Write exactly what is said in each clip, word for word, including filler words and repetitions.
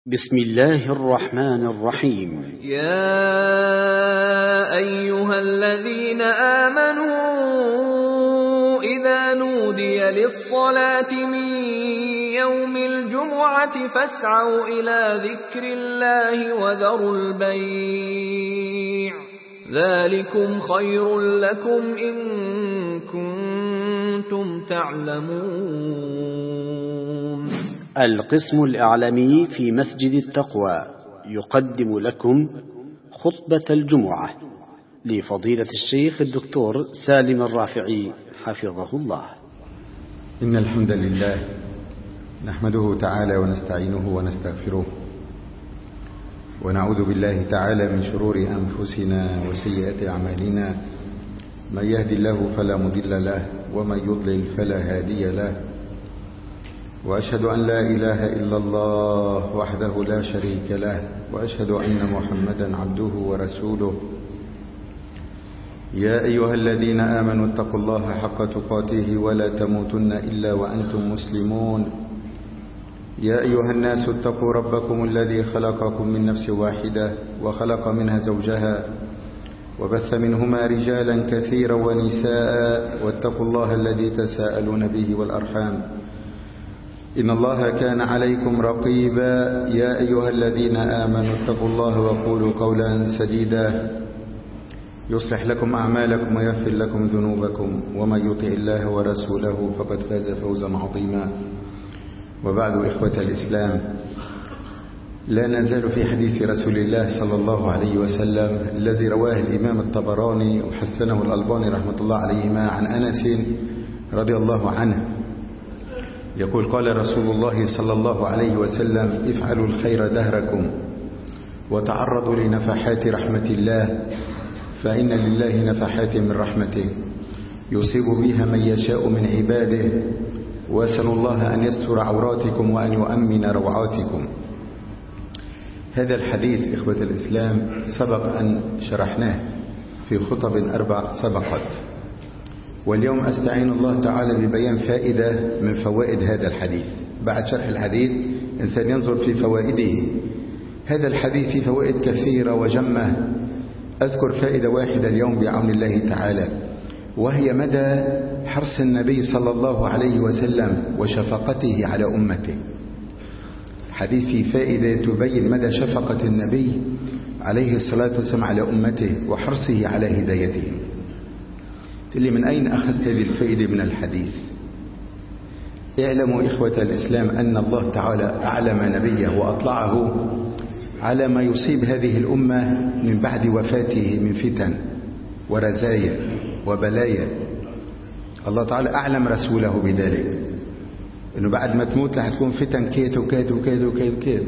بسم الله الرحمن الرحيم. يا أيها الذين آمنوا إذا نودي للصلاة من يوم الجمعة فاسعوا إلى ذكر الله وذروا البيع ذلكم خير لكم إن كنتم تعلمون. القسم الإعلامي في مسجد التقوى يقدم لكم خطبة الجمعة لفضيلة الشيخ الدكتور سالم الرافعي حفظه الله. إن الحمد لله نحمده تعالى ونستعينه ونستغفره ونعوذ بالله تعالى من شرور أنفسنا وسيئات أعمالنا، من يهدي الله فلا مضل له ومن يضلل فلا هادي له، وأشهد أن لا إله إلا الله وحده لا شريك له، وأشهد أن محمدا عبده ورسوله. يا أيها الذين آمنوا اتقوا الله حق تقاته ولا تموتن إلا وأنتم مسلمون. يا أيها الناس اتقوا ربكم الذي خلقكم من نفس واحدة وخلق منها زوجها وبث منهما رجالا كثيرا ونساء، واتقوا الله الذي تساءلون به والأرحام إن الله كان عليكم رقيبا. يا أيها الذين آمنوا اتقوا الله وقولوا قولا سديدا يصلح لكم أعمالكم ويغفر لكم ذنوبكم، ومن يطع الله ورسوله فقد فاز فوزا عظيما. وبعد، إخوة الإسلام، لا نزال في حديث رسول الله صلى الله عليه وسلم الذي رواه الإمام الطبراني وحسنه الألباني رحمة الله عليهما عن أنس رضي الله عنه يقول: قال رسول الله صلى الله عليه وسلم: افعلوا الخير دهركم وتعرضوا لنفحات رحمة الله، فإن لله نفحات من رحمته يصيب بها من يشاء من عباده، واسألوا الله أن يستر عوراتكم وأن يؤمن روعاتكم. هذا الحديث إخوة الإسلام سبق أن شرحناه في خطب أربع سبقت، واليوم أستعين الله تعالى ببيان فائدة من فوائد هذا الحديث. بعد شرح الحديث إنسان ينظر في فوائده. هذا الحديث فيه فوائد كثيرة وجمة، أذكر فائدة واحدة اليوم بعون الله تعالى، وهي مدى حرص النبي صلى الله عليه وسلم وشفقته على أمته. حديث فيه فائدة تبين مدى شفقة النبي عليه الصلاة والسلام على أمته وحرصه على هدايتهم. اللي من أين أخذت هذه الفائدة من الحديث؟ اعلموا إخوة الإسلام أن الله تعالى أعلم نبيه وأطلعه على ما يصيب هذه الأمة من بعد وفاته من فتن ورزايا وبلايا. الله تعالى أعلم رسوله بذلك، أنه بعد ما تموت رح تكون فتن كيت وكيت وكيت وكيت وكيت.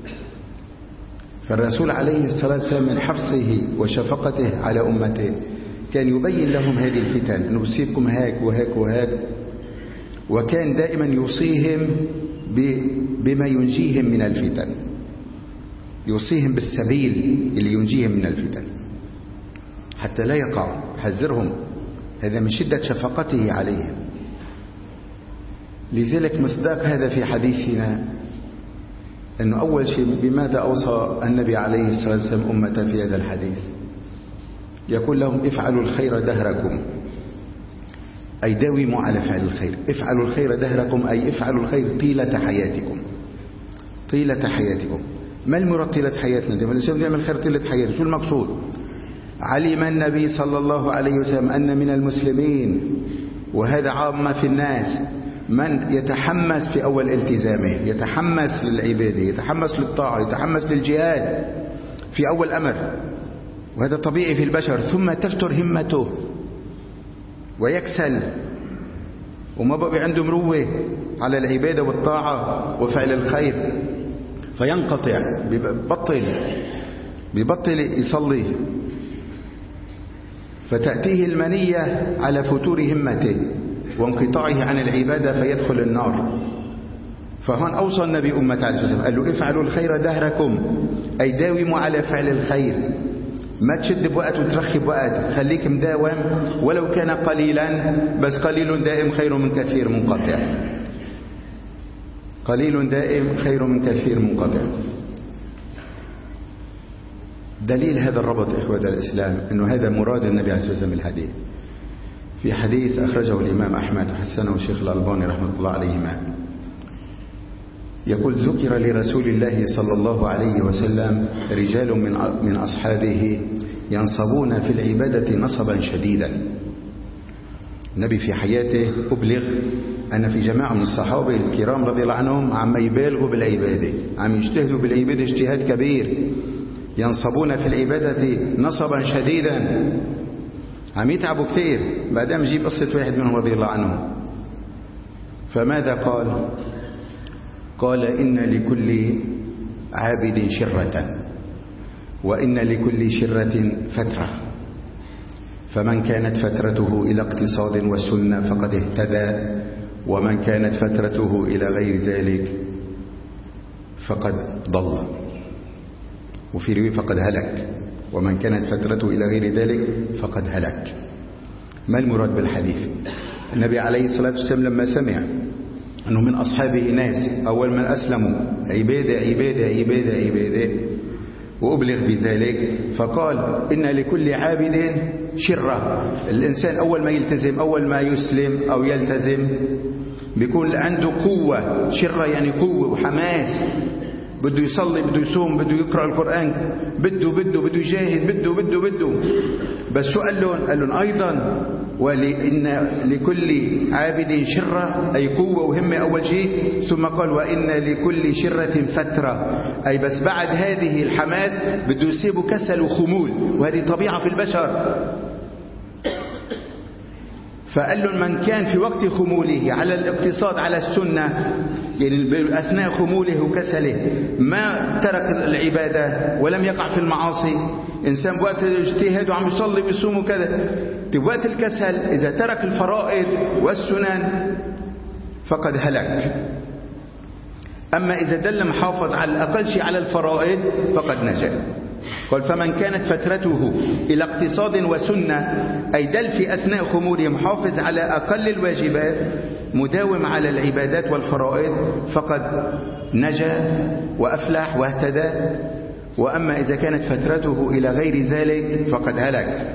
فالرسول عليه الصلاة والسلام من حرصه وشفقته على أمته كان يبين لهم هذه الفتن، أنه بصيبكم هيك وهيك وهيك، وكان دائما يوصيهم بما ينجيهم من الفتن، يوصيهم بالسبيل اللي ينجيهم من الفتن حتى لا يقعوا، حذرهم. هذا من شدة شفقته عليهم. لذلك مصداق هذا في حديثنا أنه أول شيء بماذا أوصى النبي عليه الصلاة والسلام أمته في هذا الحديث؟ يقول لهم: افعلوا الخير دهركم، أي داوموا على فعل الخير. افعلوا الخير دهركم أي افعلوا الخير طيلة حياتكم. طيلة حياتكم. ما المراد طيلة حياتنا؟ لما الإنسان يعمل خير طيلة حياته، شو المقصود؟ علم النبي صلى الله عليه وسلم أن من المسلمين، وهذا عامة في الناس، من يتحمس في أول التزامه، يتحمس للعبادة، يتحمس للطاعة، يتحمس للجهاد في أول أمر، وهذا طبيعي في البشر، ثم تفتر همته ويكسل وما بقى عنده مروة على العبادة والطاعة وفعل الخير، فينقطع، بيبطل بيبطل يصلي، فتأتيه المنية على فتور همته وانقطاعه عن العبادة فيدخل النار. فهون أوصى النبي أمة عليه الصلاة والسلام، قال له: افعلوا الخير دهركم، أي داوموا على فعل الخير، ما تشد بوقت وترخي بوقت، خليك مداوم ولو كان قليلا، بس قليل دائم خير من كثير منقطع. قليل دائم خير من كثير منقطع. دليل هذا الربط إخوة الإسلام أنه هذا مراد النبي عليه الصلاة والسلام الحديث. في حديث أخرجه الإمام أحمد وحسنه الشيخ الألباني رحمة الله عليهما، يقول: ذكر لرسول الله صلى الله عليه وسلم رجال من من أصحابه ينصبون في العبادة نصبا شديدا. النبي في حياته أبلغ أن في جماعة من الصحابة الكرام رضي الله عنهم عم يبالغوا بالعبادة، عم يجتهدوا بالعبادة اجتهاد كبير، ينصبون في العبادة نصبا شديدا، عم يتعبوا كثير. بعدين نجيب قصة واحد منهم رضي الله عنه، فماذا قال؟ قال: إن لكل عابد شرة، وإن لكل شرة فترة، فمن كانت فترته إلى اقتصاد والسنة فقد اهتدى، ومن كانت فترته إلى غير ذلك فقد ضل، وفي رواية فقد هلك، ومن كانت فترته إلى غير ذلك فقد هلك. ما المراد بالحديث؟ النبي عليه الصلاة والسلام لما سمع أنه من أصحابه ناس أول من أسلموا عبادة عبادة عبادة عبادة وأبلغ بذلك، فقال: إن لكل عابد شرة. الإنسان أول ما يلتزم، أول ما يسلم أو يلتزم، بيكون عنده قوة. شرة يعني قوة وحماس، بده يصلي، بده يصوم، بده يقرأ القرآن، بده بده بده يجاهد، بده بده بده بس شو قال لهم؟ قال لهم أيضا: وإن لكل عابد شرة، أي قوة وهمة أول شيء، ثم قال: وإن لكل شرة فترة، أي بس بعد هذه الحماس بده يصيبه كسل وخمول، وهذه طبيعة في البشر. فقال لهم: من كان في وقت خموله على الاقتصاد على السنة، يعني أثناء خموله وكسله ما ترك العبادة ولم يقع في المعاصي، إنسان بوقت الاجتهاد وعم يصلي ويصوم وكذا، بوقت الكسل إذا ترك الفرائض والسنن فقد هلك. أما إذا دل محافظ على الأقل شيء على الفرائض فقد نجا. قال: فمن كانت فترته إلى اقتصاد وسنة، أي دل في أثناء خموله محافظ على أقل الواجبات، مداوم على العبادات والفرائض، فقد نجا وأفلح واهتدى. وأما إذا كانت فترته إلى غير ذلك فقد هلك.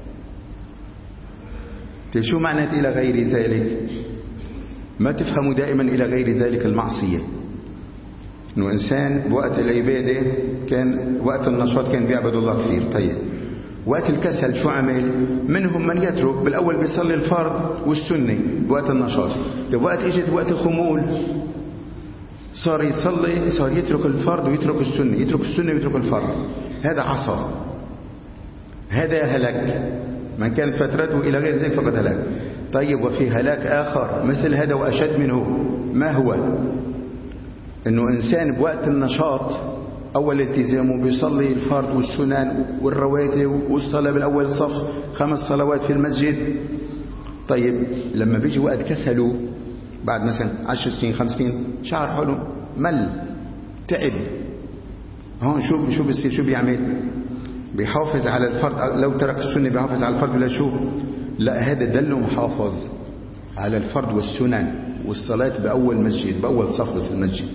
شو معنى إلى غير ذلك؟ ما تفهموا دائما إلى غير ذلك المعصية، إنه إنسان بوقت العبادة كان وقت النشاط كان بيعبد الله كثير، طيب وقت الكسل شو عمل؟ منهم من يترك بالأول بيصلي الفرض والسنة بوقت النشاط، طيب وقت إجت وقت الخمول صار يصلي، صار يترك الفرض ويترك السنة، يترك السنة ويترك الفرض. هذا عصى، هذا هلك. من كانت فترته إلى غير ذلك فقد هلك. طيب وفي هلاك آخر مثل هذا وأشد منه، ما هو؟ إنه إنسان بوقت النشاط أول التزامه بيصلي الفرض والسنن والرواتب والصلاة بالأول صف، خمس صلوات في المسجد. طيب لما بيجي وقت كسله بعد مثلا عشر سنين خمس سنين شعر حاله مل تعب، هون شو شو بيصير؟ شو بيعمل؟ بيحافظ على الفرض. لو ترك السنة بيحافظ على الفرض ولا شو؟ لا، هذا دله محافظ على الفرض والسنن والصلاة بأول مسجد، بأول صف في المسجد.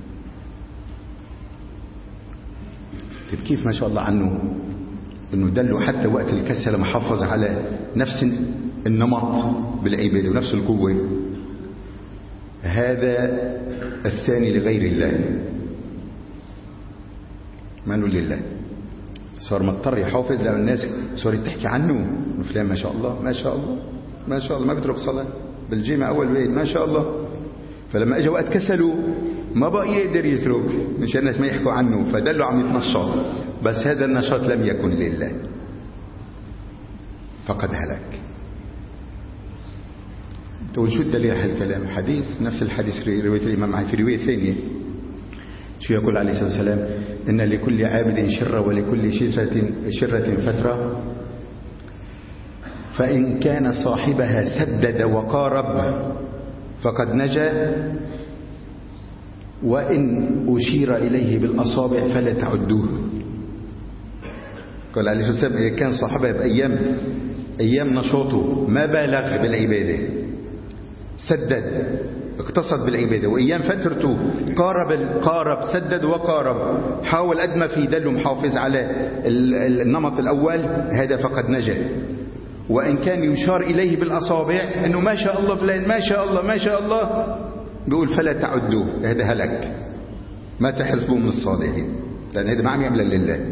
طيب كيف ما شاء الله عنه انه دله حتى وقت الكسل محافظ على نفس النمط بالعبادة ونفس القوة. هذا الثاني لغير الله، ما له لله، صار مضطر يحافظ. لأن الناس صارت تحكي عنه فلان ما شاء الله ما شاء الله ما شاء الله ما بيترك صلاة بالجامع أول بيت ما شاء الله. فلما اجى وقت كسله ما بقى يقدر يترك مشان الناس ما يحكوا عنه، فدلوا عم يتنشط، بس هذا النشاط لم يكن لله فقد هلك. تقول شو الدليل على الكلام؟ حديث نفس الحديث في رواية الإمام معي في رواية ثانية. شو يقول عليه الصلاة والسلام؟ إن لكل عابد شرة ولكل شرة شرة فترة، فإن كان صاحبها سدد وقارب فقد نجا، وإن أشير إليه بالأصابع فلا تعدوه. قال عليه الصلاة والسلام إذا كان صاحبها بأيام أيام نشاطه ما بالغ بالعبادة، سدد اقتصد بالعبادة، وأيام فترته قارب قارب سدد وقارب، حاول قد ما في دل محافظ على النمط الأول، هذا فقد نجا. وإن كان يشار إليه بالأصابع أنه ما شاء الله فلان ما شاء الله ما شاء الله، بيقول فلا تعدوه، هذا هلك، ما تحسبوه من الصالحين، لأن هذا ما عم يعمل لله.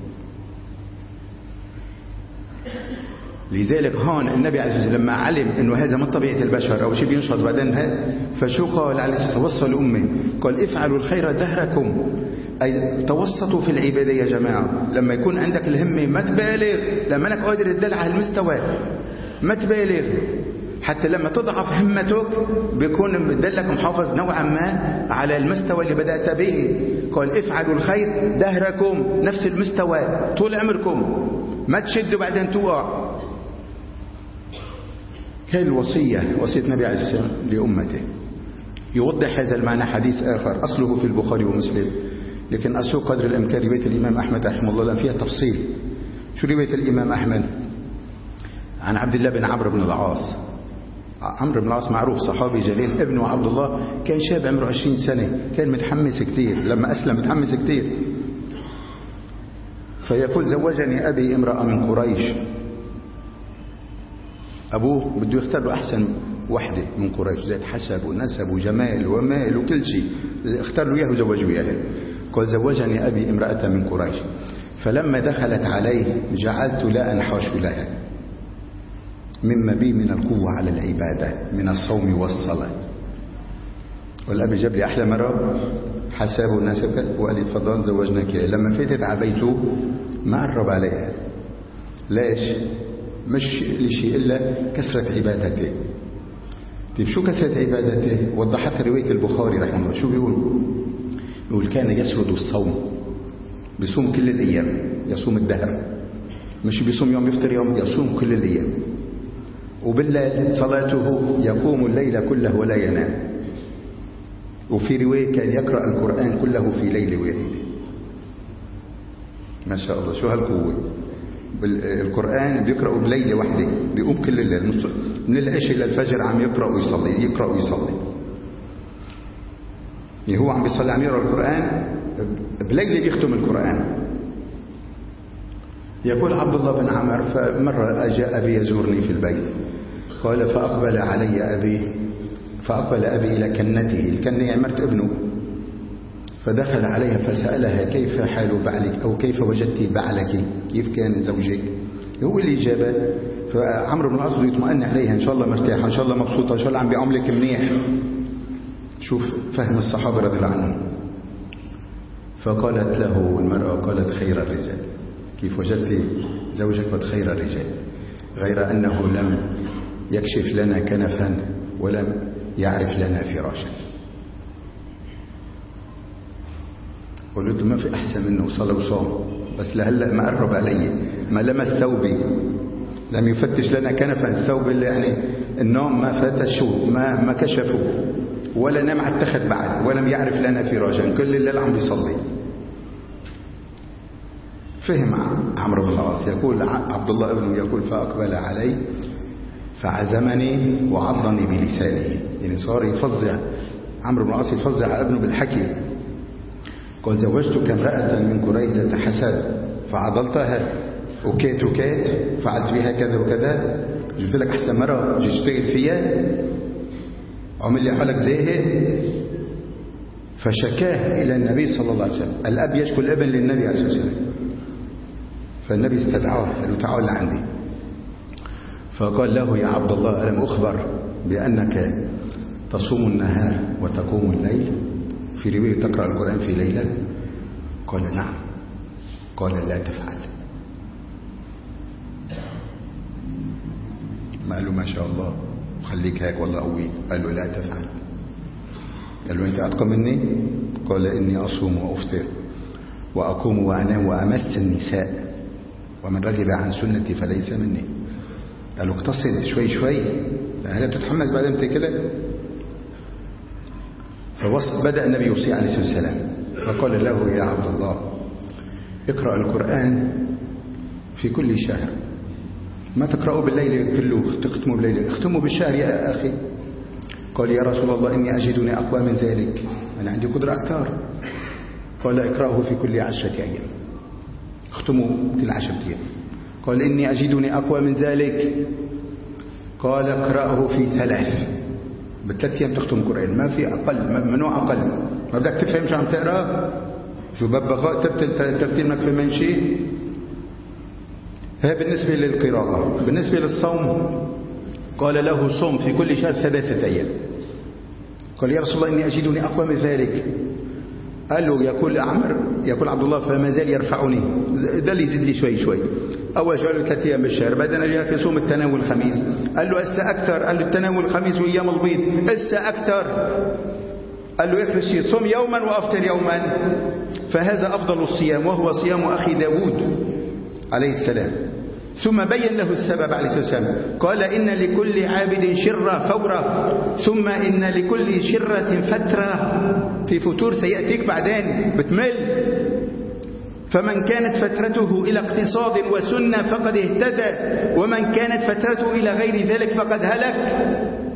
لذلك هون النبي عليه الصلاة والسلام لما علم أنه هذا من طبيعة البشر أو شيء بينشط بعدين، فشو قال عليه الصلاة والسلام؟ وصى لأمه قال افعلوا الخير دهركم، أي توسطوا في العبادة يا جماعة. لما يكون عندك الهمة ما تبالغ، لما أنك قادر تدل على المستوى ما تبالغ، حتى لما تضعف همتك بيكون دلك محافظ نوعا ما على المستوى اللي بدأت به. قال افعلوا الخير دهركم، نفس المستوى طول عمركم، ما تشدوا بعدين توقع. هذه الوصية، وصية النبي عليه الصلاة والسلام لأمته. يوضح هذا المعنى حديث آخر أصله في البخاري ومسلم، لكن أسوء قدر الإمكان رواية الإمام أحمد رحمه الله لأن فيها تفصيل. شو رواية الإمام أحمد؟ عن عبد الله بن عمرو بن العاص. عمرو بن العاص معروف صحابي جليل، ابنه عبد الله كان شاب عمره عشرين سنة، كان متحمس كتير، لما أسلم متحمس كتير. فيقول زوجني أبي امرأة من قريش، أبوه بده يختار له أحسن وحدة من قريش ذات حسب ونسب وجمال ومال وكل شيء، اختار له إياه وزوجه إياه. قال زوجني أبي امرأة من قريش، فلما دخلت عليه جعلت لا أنحاش لها مما بي من القوة على العبادة من الصوم والصلاة. والأبي جاب لي أحلى مرة حساب ونسب وقال لي تفضل زوجناك. لما فاتت عبيته ما قرب عليها، ليش؟ مش لشيء إلا كثرة عبادته. طيب شو كثرة عبادته؟ وضحتها رواية البخاري رحمه الله. شو بيقول؟ يقول كان يسرد الصوم، بيصوم كل الأيام، يصوم الدهر، مش بيصوم يوم يفطر يوم، يصوم كل الأيام. وبالليل صلاته يقوم الليل كله ولا ينام. وفي رواية كان يقرأ القرآن كله في ليلة واحدة. ما شاء الله شو هالقوة! القرآن بيقرأوا بليلة واحدة، بيقوم كل الليل من العشاء إلى الفجر عم يقرأ ويصلي يقرأ ويصلي. يعني هو عم بيصلي عم يقرأ القرآن بليلة يختم القرآن. يقول عبد الله بن عمر فمرة أجاء أبي يزورني في البيت، قال فأقبل علي أبي فأقبل أبي إلى كنته، الكنة يعني مرت ابنه، فدخل عليها فسألها كيف حال بعلك أو كيف وجدت بعلك، كيف كان زوجك؟ هو اللي جابه. فعمرو بن العاص بده يطمئن عليها، إن شاء الله مرتاحة، إن شاء الله مبسوطة، إن شاء الله عم بيعاملك منيح. شوف فهم الصحابة رضي الله عنهم. فقالت له المرأة قالت خير الرجال، كيف وجدت زوجك؟ قد خير الرجال، غير أنه لم يكشف لنا كنفا ولم يعرف لنا فراشا. قلت ما في أحسن منه صلى وصام، بس لهلأ ما قرب علي، ما لمس ثوبي، لم يفتش لنا كنفا، الثوب اللي يعني النوم ما فتشوا ما ما كشفوا، ولا نام اتخذ بعد، ولم يعرف لنا فراشا، كل الليل عم بيصلي. فهم عمرو بن العاص. يقول عبد الله ابنه يقول فأقبل علي فعزمني وعضني بلسانه، يعني صار يفظع عمرو بن العاص يفظع على ابنه بالحكي. قال زوجتك امرأة من قريظة حسد فعضلتها وكيت وكيت، فعلت بها كذا وكذا، جبت لك أحسن مرة جيت اشتغل فيها، عمل لي حالك زي هيك. فشكاه إلى النبي صلى الله عليه وسلم. الأب يشكو الابن للنبي عليه الصلاة والسلام، فالنبي استدعاه قال له تعال عندي. فقال له يا عبد الله ألم أخبر بأنك تصوم النهار وتقوم الليل؟ في رواية تقرأ القرآن في ليلة؟ قال نعم. قال لا تفعل. ما قال له ما شاء الله خليك هيك والله قوي، قال له لا تفعل. قال له أنت أتقى مني؟ قال إني أصوم وأفطر وأقوم وأنام وأمس النساء ومن رغب عن سنتي فليس مني. قال له اقتصد شوي شوي، لا تتحمس بعد انت كده. فبدأ النبي يوصي عليه الصلاة والسلام فقال له يا عبد الله اقرأ القرآن في كل شهر، ما تقرأه بالليل كله تختمه بالليل، اختمه بالشهر يا أخي. قال يا رسول الله إني أجدني أقوى من ذلك، أنا عندي قدرة أكثر. قال اقرأه في كل عشرة أيام، اختموا كل عشرة أيام. قال إني أجدني أقوى من ذلك، قال اقرأه في ثلاث، بثلاث أيام تختم القرآن، ما في أقل، ممنوع أقل. ما بدك تفهم شو عم تقرأ، شو ببغاء تبتل تبتل في من شيء. هذا بالنسبة للقراءة. بالنسبة للصوم قال له صوم في كل شهر ثلاثة أيام. قال يا رسول الله إني أجدني أقوى من ذلك. قال له يقول عمر، يقول عبد الله فما زال يرفعني، ده اللي يزيد لي شوي شوي. أول شهر ثلاثة أيام بالشهر، بعدين جاء في صوم التناول الخميس، قال له أسا أكثر، قال له التناول الخميس وأيام البيض أسا أكثر، قال له يكفي شيء صوم يوما وأفطر يوما، فهذا أفضل الصيام وهو صيام أخي داود عليه السلام. ثم بين له السبب عليه الصلاة والسلام، قال إن لكل عابد شرة فورة، ثم إن لكل شرة فترة، في فتور سيأتيك بعدين بتمل. فمن كانت فترته إلى اقتصاد وسنة فقد اهتدى، ومن كانت فترته إلى غير ذلك فقد هلك.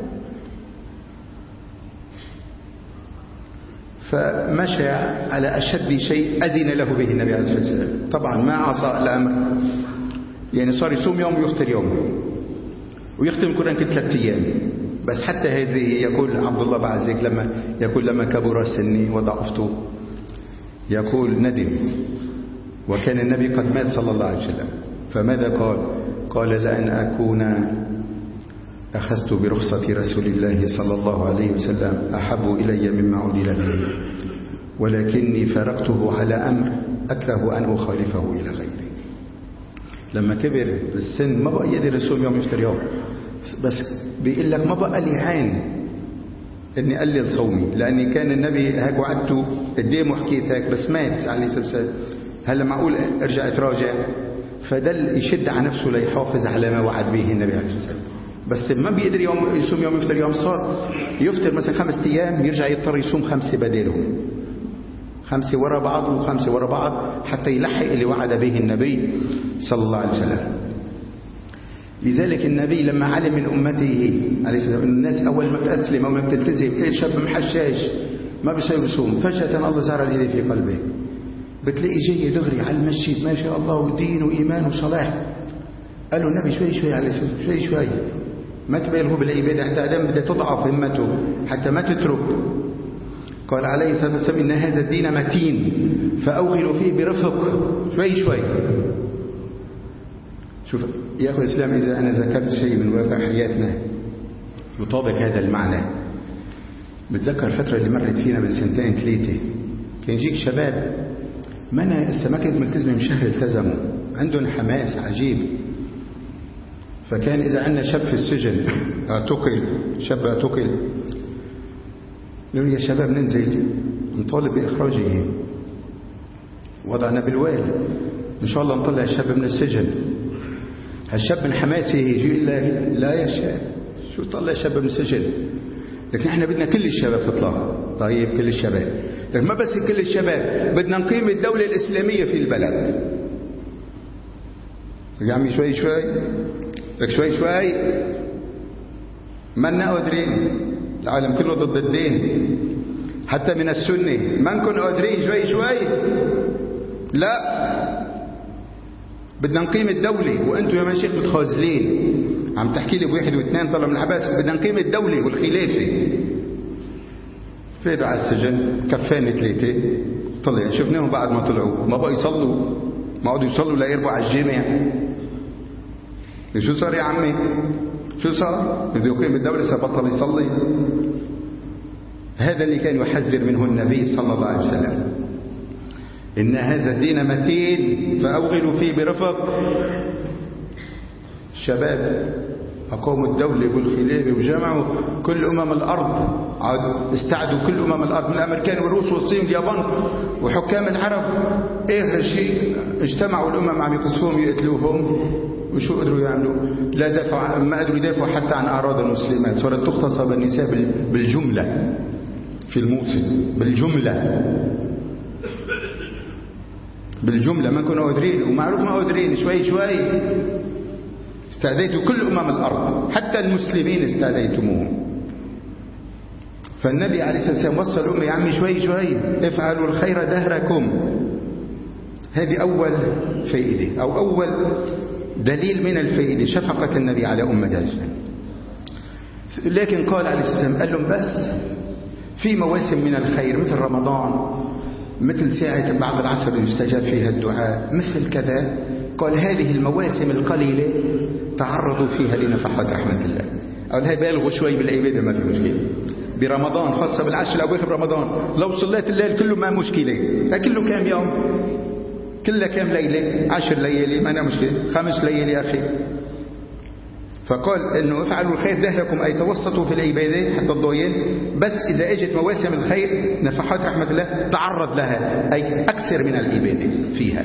فمشى على أشد شيء أذن له به النبي عليه الصلاة والسلام. طبعا ما عصى الأمر، يعني صار يصوم يوم ويفطر يوم ويختم القرآن كل ثلاثة أيام بس. حتى هذه يقول عبد الله بعد ذلك لما يقول لما كبر سني وضعفت، يقول ندم، وكان النبي قد مات صلى الله عليه وسلم، فماذا قال؟ قال لأن أكون أخذت برخصة رسول الله صلى الله عليه وسلم أحب إلي مما عدل به، ولكني فرقته على أمر أكره أن أخالفه إلى غيره. لما كبر بالسن ما بقى يقدر يصوم يوم يفطر يوم، بس بيقول لك ما بقى لي عين اني اقلل صومي، لاني كان النبي هيك وعدته قدام وحكيت هيك بس مات عليه الصلاه والسلام. هلا معقول ارجع اتراجع؟ فدل يشد على نفسه ليحافظ على ما وعد به النبي عليه الصلاه والسلام. بس ما بيقدر يوم يصوم يوم يفطر يوم، صار يفطر مثلا خمس ايام يرجع يضطر يصوم خمسه بدالهم، خمسة وراء بعض وخمسة وراء بعض حتى يلحق اللي وعد به النبي صلى الله عليه وسلم. لذلك النبي لما علم من أمته عليه السلام الناس أول ما تأسلم أو ما بتلتزم كل شاب محشاش ما بيصير يصوم، فجأة الله زار الذي في قلبه، بتلاقي جاي دغري على المسجد ما شاء الله ودين وإيمان وصلاح. قالوا النبي شوي شوي عليه السلام شوي شوي، ما تبالغوا بالعبادة حتى أدام بدأ تضعف همته حتى ما تترك. قال عليه الصلاة والسلام إن هذا الدين متين فأوغلوا فيه برفق، شوي شوي. شوف يا أخوة الإسلام، إذا أنا ذكرت شيء من واقع حياتنا يطابق هذا المعنى، بتذكر الفترة اللي مرت فينا من سنتين ثلاثة، كان يجيك شباب ما أنا ما كنت ملتزم من شهر التزموا، عندهم حماس عجيب. فكان إذا عندنا شاب في السجن اعتقل، شاب اعتقل، نقول يا شباب ننزل نطالب بإخراجه، وضعنا بالوال إن شاء الله نطلع الشاب من السجن. هالشاب من حماسه يجي يقول لك لا يا شاب شو طلع الشاب من السجن، لكن احنا بدنا كل الشباب تطلع. طيب كل الشباب، لكن ما بس كل الشباب، بدنا نقيم الدولة الإسلامية في البلد. يا عمي شوي شوي لك شوي شوي، ما قادرين، العالم كله ضد الدين، حتى من السنة ما نكون قادرين شوي شوي. لا بدنا نقيم الدولة، وانتم يا مشايخ متخاذلين عم تحكي لي بواحد واثنين طلع من الحباس. بدنا نقيم الدولة والخلافة. فادوا على السجن كفان ثلاثة طلع، شفناهم بعد ما طلعوا ما بقوا يصلوا، ما قعدوا يصلوا لا يربوا على الجامع. شو صار يا عمي؟ شو صار؟ بده يقيم الدولة سبطل يصلي. هذا اللي كان يحذر منه النبي صلى الله عليه وسلم، إن هذا الدين متين فأوغلوا فيه برفق. الشباب أقاموا الدولة والخلافة وجمعوا كل أمم الأرض، استعدوا كل أمم الأرض من الأمريكان والروس والصين واليابان وحكام العرب. إيه هالشيء؟ اجتمعوا الأمم عم يقصفوهم يقتلوهم، وشو قدروا يعملوا؟ لا دافع، ما قدروا يدافعوا حتى عن أعراض المسلمات. صارت تغتصب النساء بالجملة في الموسم، بالجملة بالجملة. ما كانوا قادرين، ومعروف ما قادرين، شوي شوي استعديتوا كل أمم الأرض، حتى المسلمين استعديتموهم. فالنبي عليه الصلاة والسلام وصى الأمة يا عمي شوي شوي افعلوا الخير دهركم. هذه أول فائدة أو أول دليل من الفائدة، شفقة النبي على أمته. لكن قال عليه الصلاة والسلام قال لهم بس في مواسم من الخير مثل رمضان، مثل ساعة بعد العصر يستجاب فيها الدعاء، مثل كذا. قال هذه المواسم القليلة تعرضوا فيها لنفحات رحمة الله. أو هاي بالغوا شوي بالعبادة ما في مشكلة. برمضان خاصة بالعشر الأواخر رمضان لو صليت الليل كله ما مشكلة، كله كام يوم؟ كله كام ليلة؟ عشر ليالي ما أنا مشكلة، خمس ليالي أخي. فقال إنه افعلوا الخير دهركم، أي توسطوا في العبادة حتى الضوئين، بس إذا اجت مواسم الخير نفحات رحمة الله تعرض لها، أي أكثر من العبادة فيها.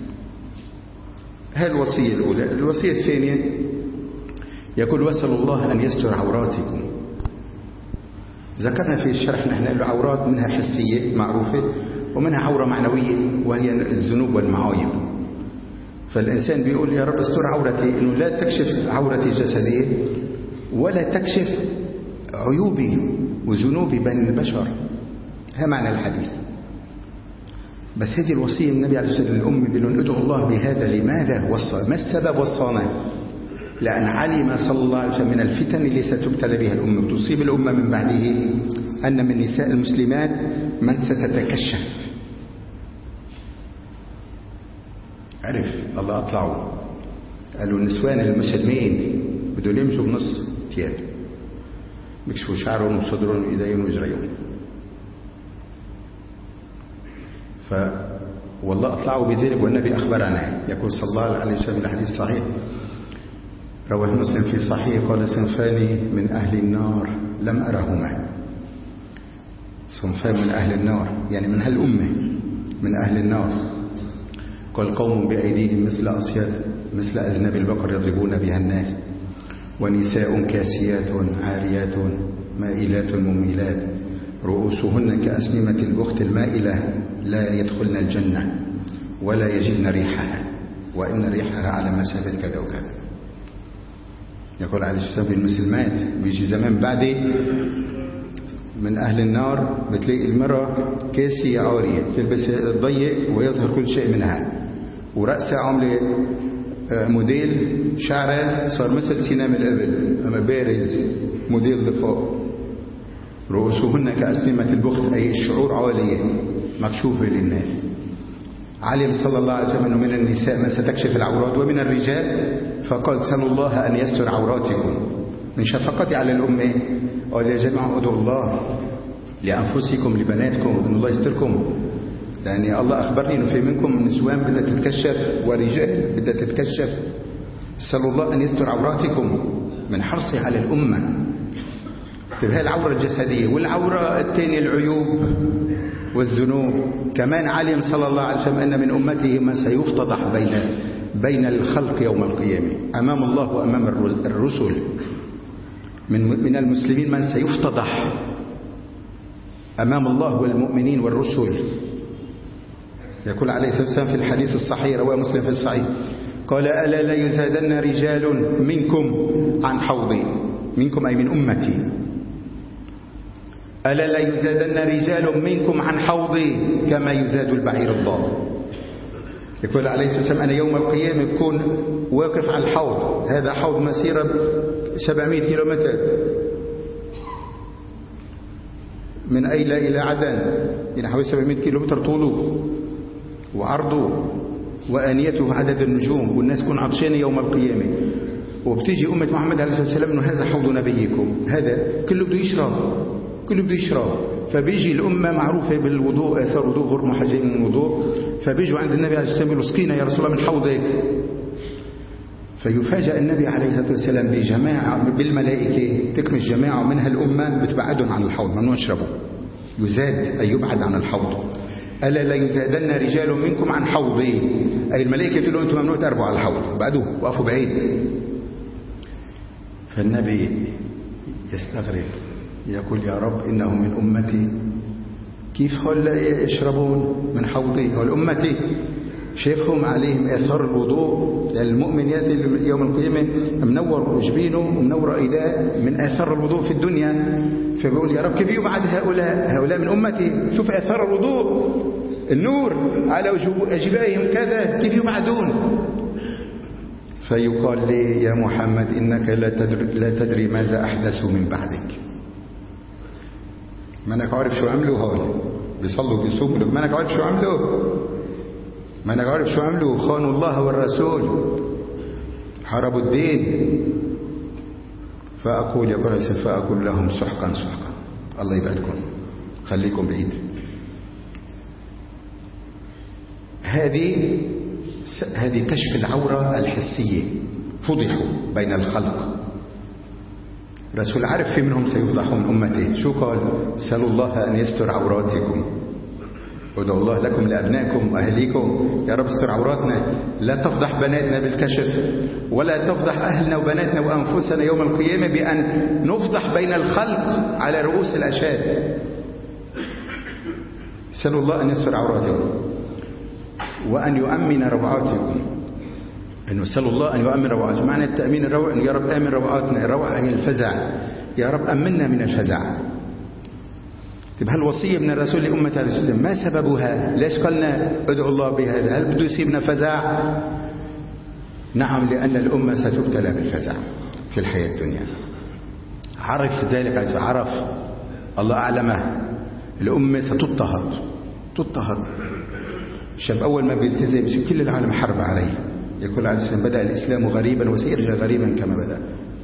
هذه الوصية الأولى. الوصية الثانية يقول واسألوا الله أن يستر عوراتكم. ذكرنا في الشرح نحن العورات منها حسية معروفة ومنها عورة معنوية وهي الذنوب والمعايب. فالإنسان بيقول يا رب استر عورتي، إنه لا تكشف عورتي الجسدية ولا تكشف عيوبي وذنوبي بين البشر. هذا معنى الحديث. بس هذه الوصية النبي عليه الصلاة والسلام للأم بيقولون ادعوا الله بهذا. لماذا وصى؟ ما السبب وصانا؟ لأن علم صلى الله عليه وسلم من الفتن اللي ستبتلى بها الأمة وتصيب الأمة من بعده أن من نساء المسلمات من ستتكشف. عرف الله أطلعوا قالوا النسوان المسلمين بدهم يمشوا بنص ثياب، بيكشفوا شعرهم وصدرهم وإيديهم وجريهم. ف والله أطلعوا بذلك والنبي أخبرنا. يقول صلى الله عليه وسلم في الحديث الصحيح رواه مسلم في صحيح قال صنفان من أهل النار لم أرهما. صنفان من أهل النار يعني من هالأمة من أهل النار. قال قوم بأيديهم مثل أصياد مثل أذناب البقر يضربون بها الناس، ونساء كاسيات عاريات مائلات مميلات رؤوسهن كأسنمة البخت المائلة لا يدخلن الجنة ولا يجدن ريحها وإن ريحها على مسافة كذا وكذا. يقول عليه الصلاة والسلام المسلمات بيجي زمان بعد من أهل النار بتلاقي المرأة كاسية عارية تلبس الضيق ويظهر كل شيء منها، ورأسها عاملة موديل شعرها صار مثل سنام الإبل أما بارز موديل لفوق. رؤوسهن كأسنمة البخت أي الشعور عالية مكشوفة للناس. علم صلى الله عليه وسلم أنه من النساء ما ستكشف العورات ومن الرجال، فقال سألوا الله أن يستر عوراتكم. من شفقتي على الأمة قال يا جماعة ادعوا الله لأنفسكم لبناتكم أن الله يستركم، لأن الله أخبرني أنه في منكم نسوان بدها تتكشف ورجال بدها تتكشف. سألوا الله أن يستر عوراتكم من حرصي على الأمة. هذه العورة الجسدية. والعورة الثانية العيوب والذنوب. كمان علم صلى الله عليه وسلم أن من أمته من سيفتضح بين بين الخلق يوم القيامة أمام الله وأمام الرسل. من من المسلمين من سيفتضح أمام الله والمؤمنين والرسل. يقول عليه الصلاة والسلام في الحديث الصحيح رواه مسلم في الصحيح قال ألا لا يزادن رجال منكم عن حوضي، منكم أي من أمتي، ألا لا يزادن رجال منكم عن حوضي كما يزاد البعير الضال. يقول عليه الصلاة والسلام أنا يوم القيامة يكون واقف على الحوض. هذا حوض مسيرة سبعمائة كيلومتر من أيلة إلى عدن، يعني حوالي سبعمائة كيلومتر طوله وعرضه وآنيته عدد النجوم، والناس كون عطشانة يوم القيامة. وبتيجي أمة محمد عليه الصلاة والسلام أنه هذا حوض نبيكم، هذا كله بده يشرب كله بده يشرب. فبيجي الأمة معروفة بالوضوء آثار وضوء غير محجين من الوضوء، فبيجوا عند النبي عليه الصلاة والسلام يقولوا اسقينا يا رسول الله من حوضك. فيفاجأ النبي عليه الصلاة والسلام بجماعة بالملائكة تكمل جماعة منها الأمة بتبعدهم عن الحوض ممنوع يشربوا، يزاد أي يبعد عن الحوض. ألا لا يزادن رجال منكم عن حوضي، أي الملائكة تقولوا أنتم ممنوع تقربوا على الحوض، بعدوه وقفوا بعيد. فالنبي يستغرب يقول يا رب إنهم من أمتي، كيف هؤلاء يشربون من حوضي؟ هؤلاء أمتي. شافهم عليهم آثار الوضوء، لأن المؤمن يأتي يوم القيامة منور جبينه ومنور إيداه من آثار الوضوء في الدنيا، فبيقول يا رب كيف يبعد هؤلاء هؤلاء من أمتي، شوف آثار الوضوء النور على جباههم كذا، كيف يبعدون؟ فيقال لي يا محمد إنك لا تدري, لا تدري ماذا أحدثوا من بعدك. ما أنك عارف شو عملوا هؤلاء، بيصلوا بيصوموا، ما أنك عارف شو عملوا، ما أنك عارف شو عملوا، خانوا الله والرسول، حاربوا الدين. فأقول يا قريش فأقول لهم سحقا سحقا، الله يبعدكم، خليكم بعيد. هذه هذه كشف العورة الحسية، فضحوا بين الخلق. رسول عارف في منهم سيفضحوا من أمته، شو قال؟ سألوا الله أن يستر عوراتكم، ودعوا الله لكم لأبنائكم وأهليكم، يا رب استر عوراتنا، لا تفضح بناتنا بالكشف، ولا تفضح أهلنا وبناتنا وأنفسنا يوم القيامة بأن نفضح بين الخلق على رؤوس الأشهاد. سألوا الله أن يستر عوراتكم وأن يؤمن روعاتكم، أنه سألوا الله أن يؤمن روعاتكم. معنى التأمين الروع أن يا رب آمن روعاتنا، الروعة هي الفزع، يا رب أمنا من الفزع. طيب هالوصية من الرسول لأمة عليه الصلاة والسلام ما سببها؟ ليش قلنا ادعوا الله بهذا؟ هل بده يصيبنا فزع؟ نعم، لأن الأمة ستبتلى بالفزع في الحياة الدنيا. عرف ذلك، عرف الله أعلمه، الأمة ستضطهد تضطهد. الشاب أول ما بيلتزم يصير كل العالم حرب عليه، يقول عليه السلام بدأ الإسلام غريبا وسيرجع غريبا كما بدأ.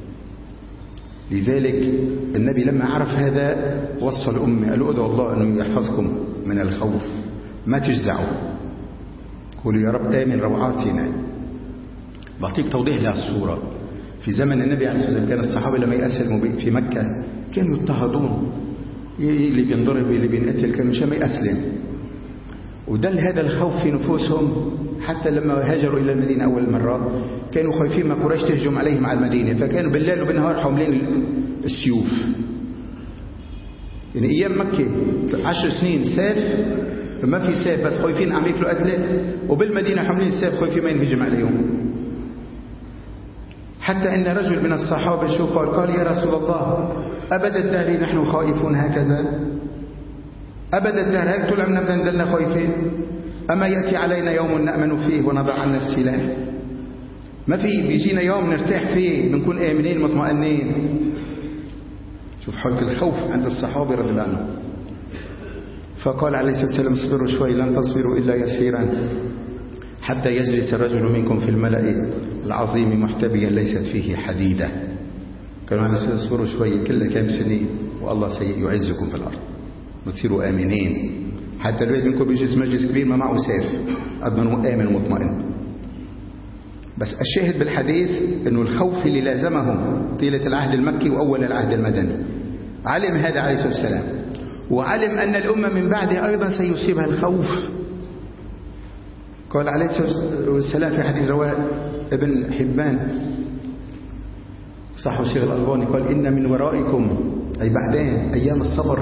لذلك النبي لما عرف هذا وصى الأمة، قالوا ادعوا الله أنه يحفظكم من الخوف، ما تجزعوا، قولوا يا رب آمن روعاتنا. بعطيك توضيح للصورة. في زمن النبي عليه الصلاة والسلام كان الصحابة لما يأسلموا في مكة كانوا يضطهدون، اللي بينضرب اللي بينقتل كانوا مش ما يأسلم، ودل هذا الخوف في نفوسهم. حتى لما هاجروا إلى المدينة أول مرة كانوا خايفين ما قريش تهجم عليهم على المدينة، فكانوا بالليل وبالنهار حاملين السيوف. يعني أيام مكة عشر سنين سيف ما في سيف، بس خايفين عم ياكلوا قتله، وبالمدينة حاملين سيف خايفين ما ينهجم عليهم. حتى إن رجل من الصحابة شو قال؟ قال يا رسول الله أبد الدهر نحن خائفون هكذا؟ أبد الدهر هيك طول عمرنا بدنا نضلنا خايفين؟ أما يأتي علينا يوم نأمن فيه ونضع عنا السلاح؟ ما في بيجينا يوم نرتاح فيه بنكون آمنين مطمئنين. شوف حالة الخوف عند الصحابة رضي الله عنهم. فقال عليه الصلاة والسلام اصبروا شوي، لن تصبروا إلا يسيرا حتى يجلس الرجل منكم في الملأ العظيم محتبيا ليست فيه حديدة. قالوا عليه الصلاة والسلام اصبروا شوي، كل كام سنة والله سيعزكم في الأرض وتصيروا آمنين. حتى الواحد منكم بيجلس مجلس كبير ما معه سيف أضمنه آمن مطمئن. بس الشاهد بالحديث أنه الخوف اللي لازمهم طيلة العهد المكي وأول العهد المدني، علم هذا عليه الصلاة والسلام، وعلم أن الأمة من بعده أيضا سيصيبها الخوف. قال عليه الصلاة والسلام في حديث رواه ابن حبان صح الشيخ الألباني، قال إن من ورائكم أي بعدين أيام الصبر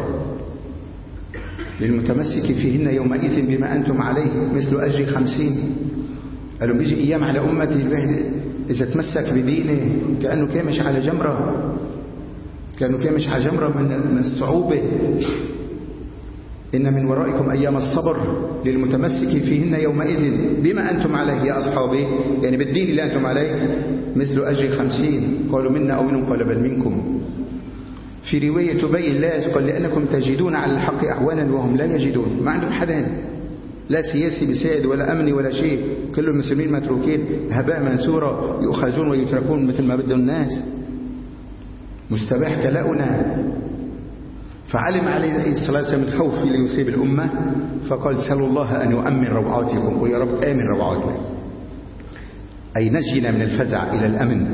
للمتمسك فيهن يومئذ بما أنتم عليه مثل أجر خمسين. قالوا بيجي أيام على أمتي الواحد إذا تمسك بدينه كأنه كامش على جمرة، كأنه كامش على جمرة من الصعوبة. إن من ورائكم أيام الصبر للمتمسك فيهن يومئذ بما أنتم عليه يا أصحابي، يعني بالدين اللي أنتم عليه مثل أجر خمسين. قالوا منا أو منهم؟ قال بل منكم. في رواية تبين لا، قال لأنكم تجدون على الحق أعوانا وهم لا يجدون. ما عندهم حدا، لا سياسي بسائد ولا أمني ولا شيء، كل المسلمين متروكين هباء منثورا يؤخذون ويتركون مثل ما بدهم الناس، مستباح كلاؤنا. فعلم عليه الصلاة والسلام الخوف اللي يصيب الأمة، فقال سألوا الله أن يؤمن روعاتكم، ويا رب آمن روعاتنا، أي نجينا من الفزع إلى الأمن.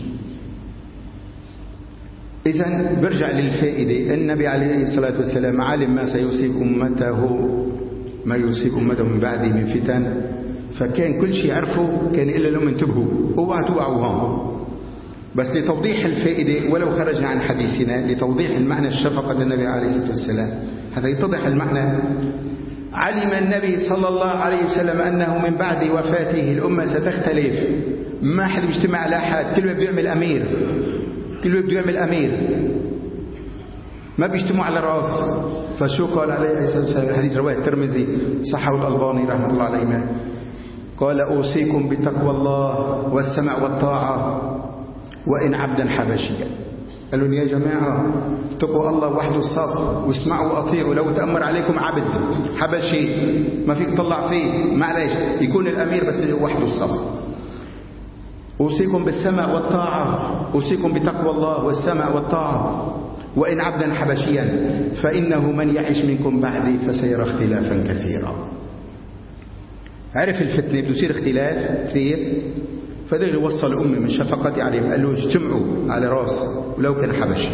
إذن برجع للفائدة، النبي عليه الصلاة والسلام علم ما سيصيب أمته، ما يصيب أمته من بعده من فتن، فكان كل شيء عرفه كان إلا لهم انتبهوا اوعوا توعوا هم. بس لتوضيح الفائدة ولو خرجنا عن حديثنا، لتوضيح المعنى الشفقة للنبي عليه الصلاة والسلام حتى يتضح المعنى علم النبي صلى الله عليه وسلم أنه من بعد وفاته الأمة ستختلف، ما حد يجتمع على أحد، كل ما بيعمل أمير، كل ما بيعمل أمير، ما بيجتمعوا على رأس. فشو قال عليه الصلاة والسلام؟ الحديث رواه الترمذي صححه الألباني رحمة الله عليه، قال أوصيكم بتقوى الله والسمع والطاعة وإن عبدا حبشيا. قالوا يا جماعة اتقوا الله وحده الصف واسمعوا وأطيعوا، لو تأمر عليكم عبد حبشي ما فيك تطلع فيه، معلش يكون الأمير بس وحده الصف. أوصيكم بالسمع والطاعة، أوصيكم بتقوى الله والسمع والطاعة وإن عبدا حبشيا فإنه من يعش منكم بعدي فسيرى اختلافا كثيرا. عرف الفتنة بده يصير اختلاف كثير، فدغري وصل أمي من شفقتي عليهم قال له اجتمعوا على راس ولو كان حبشي.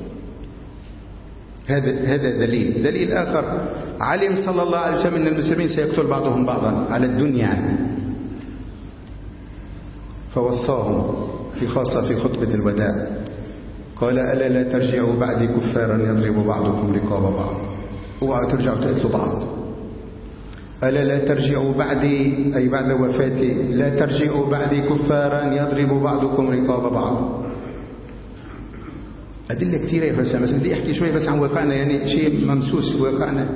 هذا هذا دليل. دليل آخر، علم صلى الله عليه وسلم أن المسلمين سيقتل بعضهم بعضا على الدنيا، فوصاهم في خاصة في خطبة الوداع قال ألا لا ترجعوا بعدي كفارا يضرب بعضكم رقاب بعض، اوعوا ترجعوا تقتلوا بعض. ألا لا ترجعوا بعدي أي بعد وفاتي، لا ترجعوا بعدي كفارا يضرب بعضكم رقاب بعض. أدلة كثيرة يا فسام، بس بدي أحكي شوي بس عن واقعنا، يعني شيء ممسوس في واقعنا.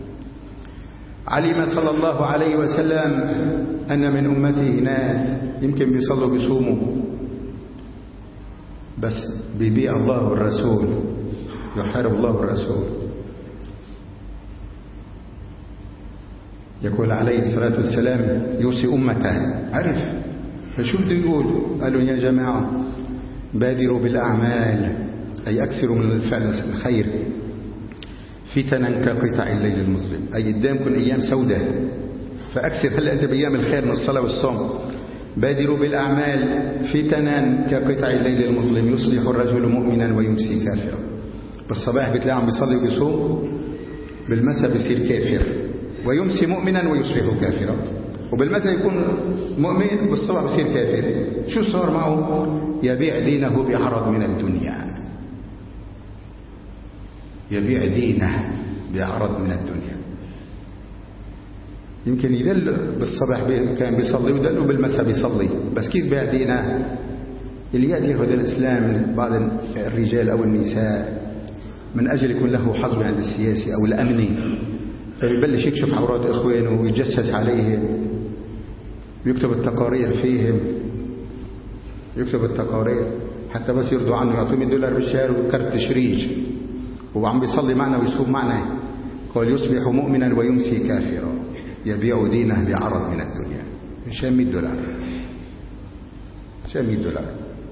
علم صلى الله عليه وسلم أن من أمته ناس يمكن بيصلوا بيصوموا بس بيبيع الله والرسول، يحارب الله والرسول. يقول عليه الصلاة والسلام يوصي أمته، عرف فشو بده يقول؟ قالوا يا جماعة بادروا بالأعمال أي أكثروا من الفعل الخير فتنا كقطع الليل المظلم، أي قدامكم أيام سوداء فأكثر هلأ أنت بأيام الخير من الصلاة والصوم. بادروا بالأعمال فتنا كقطع الليل المظلم يصبح الرجل مؤمنا ويمسي كافرا. بالصباح بتلاقيه عم بيصلي وبيصوم، بالمساء بيصير كافر، ويمسي مؤمنا ويصبح كافرا. وبالمساء يكون مؤمن بالصباح بيصير كافر. شو صار معه؟ يبيع دينه بعرض من الدنيا، يبيع دينه بعرض من الدنيا. يمكن يدل بالصباح كان بيصلي ودل وبالمساء بيصلي، بس كيف بيع دينه؟ اللي يأتي يأخذ الإسلام من بعض الرجال أو النساء من أجل يكون له حظ عند السياسي أو الأمني، فيبلش يكشف عورات إخوانه ويجسس عليهم، يكتب التقارير فيهم، يكتب التقارير حتى بس يرضوا عنه، يعطيه مية دولار بالشهر وكرت تشريج، وهو عم بيصلي معنا ويصوم معنا. قال يصبح مؤمنا ويمسي كافرا يبيع دينه بعرض من الدنيا. مشان مية دولار، مشان مية دولار.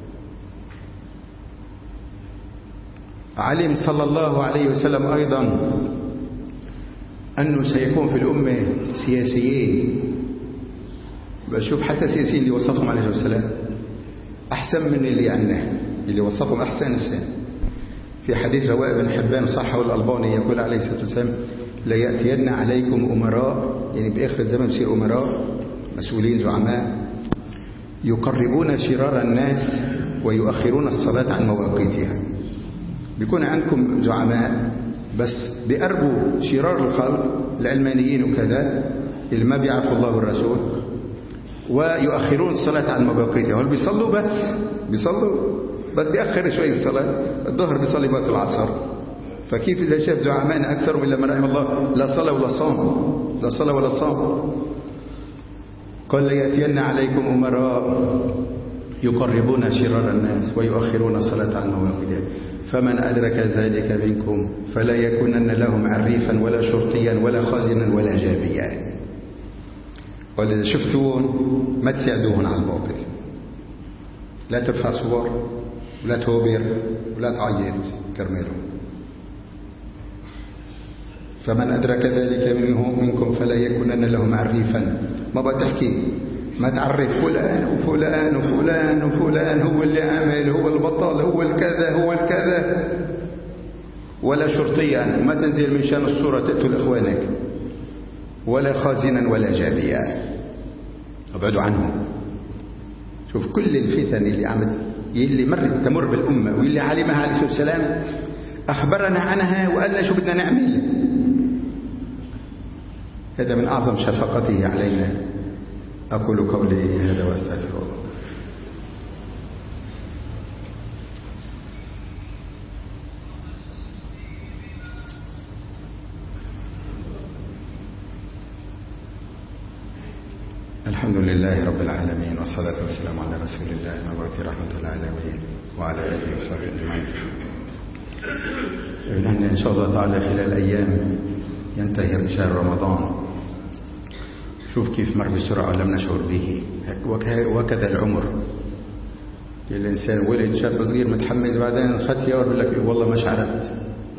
علم صلى الله عليه وسلم أيضا أنه سيكون في الأمة سياسيين، بشوف حتى سياسيين اللي وصفهم عليه الصلاة والسلام أحسن من اللي عندنا، اللي وصفهم أحسن إنسان. في حديث رواه ابن حبان صححه الألباني يقول عليه الصلاة والسلام لا يأتين عليكم أمراء، يعني بآخر الزمن يصير أمراء مسؤولين زعماء يقربون شرار الناس ويؤخرون الصلاة عن مواقيتها. بيكون عندكم زعماء بس بيقربوا شرار الخلق العلمانيين وكذا اللي ما بيعرفوا الله والرسول، ويؤخرون الصلاة عن مواقيتها. هل بيصلوا بس بيصلوا بس بيأخر شوي الصلاة، الظهر بيصلي وقت العصر. فكيف إذا شاف زعماء أكثرهم إلا من رحم الله لا صلاة ولا صوم، لا صلاة ولا صوم. قال ليأتين عليكم أمراء يقربون شرار الناس ويؤخرون الصلاة عن مواقيتها فمن أدرك ذلك منكم فلا يكونن لهم عريفا ولا شرطيا ولا خازنا ولا جابيا. قال إذا شفتون ما تساعدوهن على الباطل، لا ترفع صور ولا تهوبر ولا تعيط كرمالهم. فمن أدرك ذلك منكم فلا يكونن لهم عريفا، ما بتحكي ما تعرف فلان وفلان وفلان وفلان هو اللي عمل، هو البطل، هو الكذا، هو الكذا، ولا شرطيا ما تنزل من شان الصورة تقتل إخوانك، ولا خازنا ولا جابيا، ابعدوا عنهم. شوف كل الفتن اللي عمد اللي مرت تمر بالأمة واللي علمها عليه الصلاة والسلام أخبرنا عنها وقال لنا شو بدنا نعمل. هذا من أعظم شفقته علينا. أقول قولي هذا وأستغفر الله. الحمد لله رب العالمين، والصلاة والسلام على رسول الله المبعوث رحمة للعالمين وعلى آله وصحبه أجمعين. نحن إن شاء الله تعالى خلال أيام ينتهي شهر رمضان. شوف كيف مر بسرعة لم نشعر به. وكذا العمر، الإنسان ولد شاب صغير متحمس، بعدين خد يا يقول لك والله ما شعرت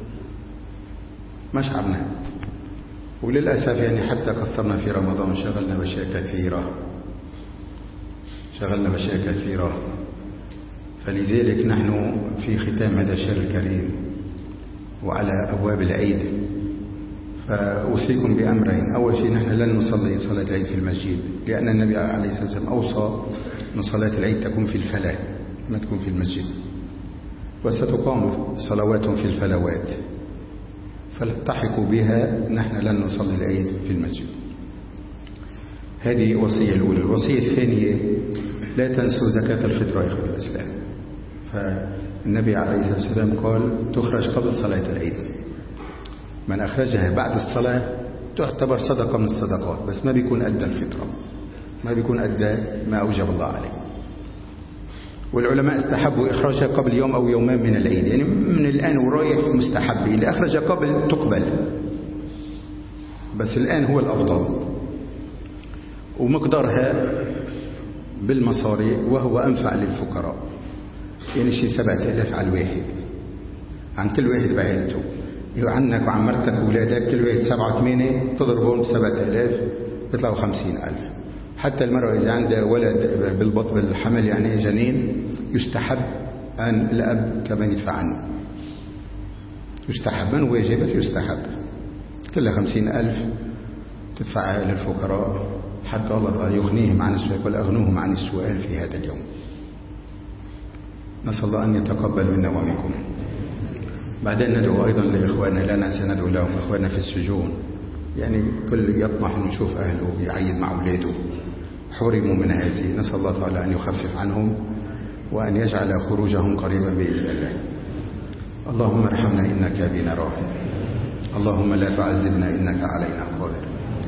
ما شعرنا. وللأسف يعني حتى قصرنا في رمضان، شغلنا بأشياء كثيرة شغلنا بأشياء كثيرة فلذلك نحن في ختام هذا الشهر الكريم وعلى أبواب العيد، فأوصيكم بأمرين. أول شيء نحن لن نصلي صلاة العيد في المسجد، لأن النبي عليه الصلاة والسلام أوصى أن صلاة العيد تكون في الفلاة ما تكون في المسجد، وستقام صلوات في الفلوات فلتلتحقوا بها. نحن لن نصلي العيد في المسجد. هذه وصية الأولى. الوصية الثانية لا تنسوا زكاة الفطر يا إخوة الإسلام. فالنبي عليه الصلاة والسلام قال تخرج قبل صلاة العيد، من أخرجها بعد الصلاة تعتبر صدقة من الصدقات، بس ما بيكون أدى الفطرة، ما بيكون أدى ما أوجب الله عليه. والعلماء استحبوا إخراجها قبل يوم أو يومين من العيد، يعني من الآن ورايح مستحب. اللي أخرج قبل تقبل، بس الآن هو الأفضل. ومقدارها بالمصاري وهو أنفع للفقراء، يعني شيء سبعة آلاف على الواحد، عن كل واحد بعيلته. عنك وعمرتك وولادك كل واحد سبعة ثمانية تضربهم بسبعة آلاف بيطلعوا خمسين ألف. حتى المرأة إذا عندها ولد بالبطن بالحمل يعني جنين، يستحب أن الأب كمان يدفع عنه. يستحب، من واجبة يستحب، كلها خمسين ألف تدفعها للفقراء حتى الله تعالى يغنيهم عن السؤال، قل أغنوهم عن السؤال في هذا اليوم. نسأل الله أن يتقبل منا ومنكم. بعدين ندعو أيضا لإخواننا، لا ننسى ندعو لهم إخواننا في السجون، يعني كل يطمح أن يشوف أهله يعيد مع أولاده حرموا من هذه. نسأل الله تعالى أن يخفف عنهم وأن يجعل خروجهم قريبا بإذن الله. اللهم ارحمنا إنك بنا راحم، اللهم لا تعذبنا إنك علينا قادر.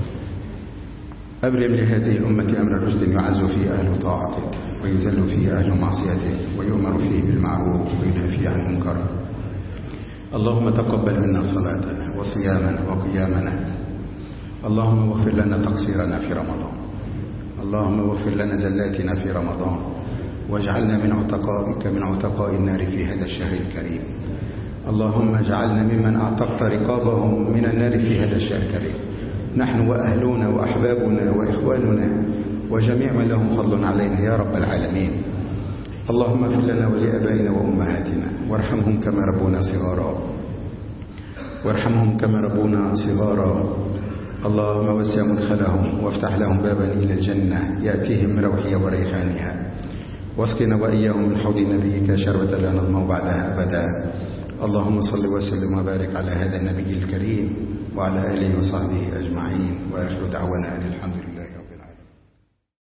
أبرم لهذه الأمة أمر رشد يعز فيه أهل طاعتك ويذل فيه أهل معصيتك ويؤمر فيه بالمعروف وينهى فيه عن المنكر. اللهم تقبل منا صلاتنا وصيامنا وقيامنا. اللهم اغفر لنا تقصيرنا في رمضان، اللهم اغفر لنا زلاتنا في رمضان، واجعلنا من عتقائك من عتقاء النار في هذا الشهر الكريم. اللهم اجعلنا ممن اعتقت رقابهم من النار في هذا الشهر الكريم، نحن وأهلنا وأحبابنا وإخواننا وجميع من لهم فضل علينا يا رب العالمين. اللهم اغفر لنا ولآبائنا وأمهاتنا وارحمهم كما ربونا صغارا وارحمهم كما ربونا صغارا. اللهم وسع مدخلهم وافتح لهم بابا إلى الجنة يأتيهم من روحها وريحانها، واسقنا وإياهم من حوض نبيك شربة لا نظمأ بعدها أبدا. اللهم صل وسلم وبارك على هذا النبي الكريم وعلى آله وصحبه أجمعين، وآخر دعوانا أن الحمد لله.